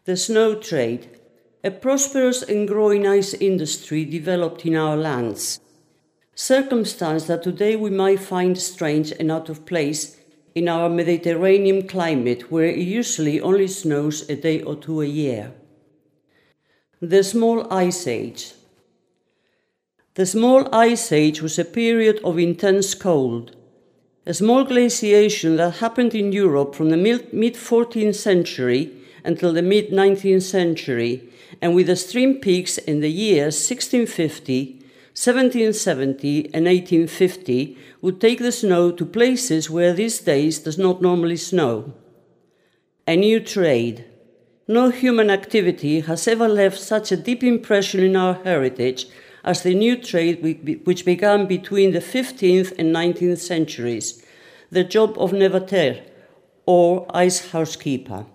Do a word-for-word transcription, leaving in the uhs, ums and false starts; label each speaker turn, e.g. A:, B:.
A: The snow trade, a prosperous and growing ice industry developed in our lands. Circumstance that today we might find strange and out of place in our Mediterranean climate, where it usually only snows a day or two a year. The Small Ice Age. The Small Ice Age was a period of intense cold, a small glaciation that happened in Europe from the mid-fourteenth century until the mid-nineteenth century, and with extreme peaks in the years sixteen fifty, seventeen seventy, and eighteen fifty, would take the snow to places where these days does not normally snow. A new trade. No human activity has ever left such a deep impression in our heritage as the new trade which began between the fifteenth and nineteenth centuries, the job of nevater, or ice housekeeper.